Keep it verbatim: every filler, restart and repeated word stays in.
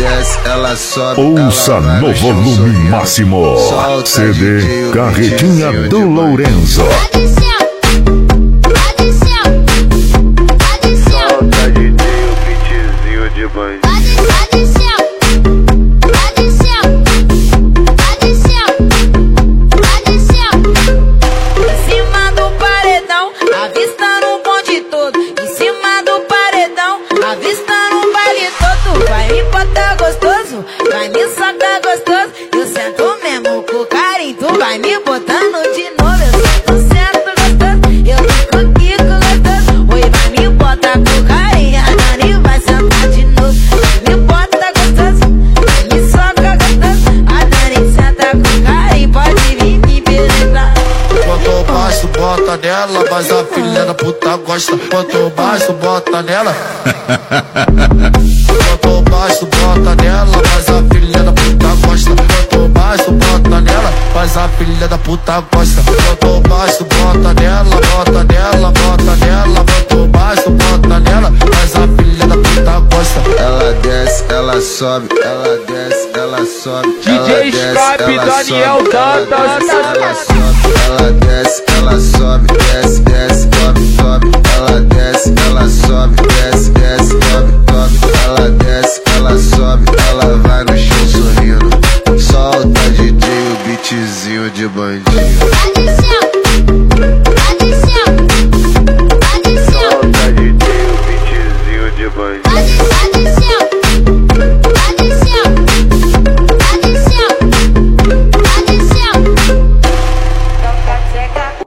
desce, ela sobe. Ouça ela no volume máximo. C D Carretinha do Lourenço. Vai me socar gostoso, eu sento mesmo com carinho. Tu vai me botando de novo, eu sento, sento gostoso, eu fico aqui com gostoso. Oi, vai me botar com carinho, a Dani vai sentar de novo. Vai me bota gostoso, vai me soca gostoso, a Dani senta com carinho, pode vir me penetrar. Quanto baixo bota nela, mas a filha da puta gosta. Quanto baixo bota nela. Quanto baixo bota nela, mas a filha da puta gosta. Quanto baixo bota nela, mas a filha da puta gosta. Quanto baixo bota nela, bota nela, bota nela. Quanto baixo bota nela, mas a filha da puta gosta. Ela desce, ela sobe, ela desce, ela sobe. D J Skype, Daniel Dantas. Ela sobe, ela desce, ela sobe, desce, desce, sobe, sobe.